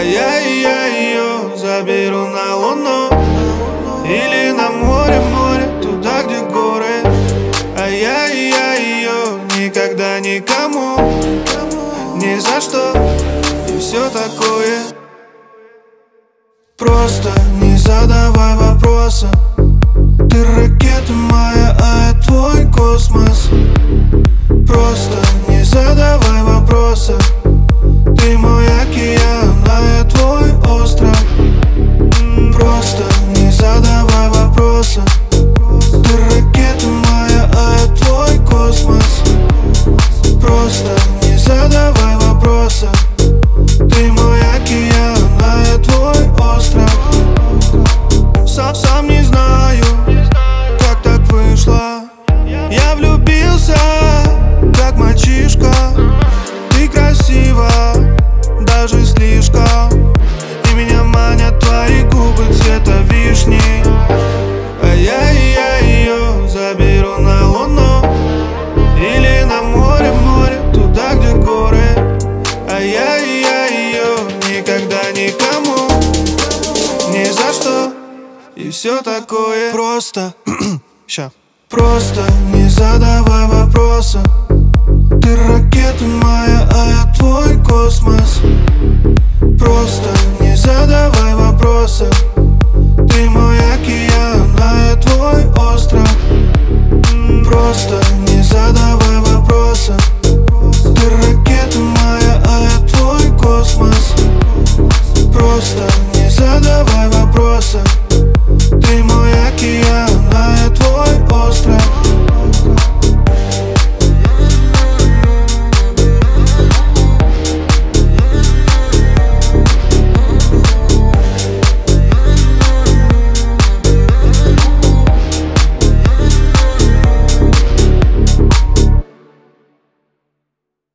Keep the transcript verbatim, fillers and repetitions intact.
А я, я ее заберу на луну или на море, море, туда, где горы. А я, я ее никогда никому, ни за что и все такое. Просто не задавай вопроса. Ты ракета моя, а я твой космос. Просто не задавай вопроса. Ты мой океан, а я твой остров. Просто не задавай вопроса. Ты ракета моя, а я твой космос. Просто не задавай вопроса. Ты мой океан, а я твой остров. Сам, сам не знаю, как так вышло. Я влюбился, как мальчишка. Ты красива, даже слишком. И меня манят твои губы цвета вишни. А я, я ее заберу на луну или на море, море, туда, где горы. А я, я ее никогда никому, ни за что и все такое. Просто ща. Просто не задавай вопроса. Ты ракета моя, а я твой космос. Просто не задавай вопроса. Ты мой океан, а я твой остров. Просто не задавай вопроса. Ты ракета моя, а я твой космос. Просто не задавай вопроса. Ты мой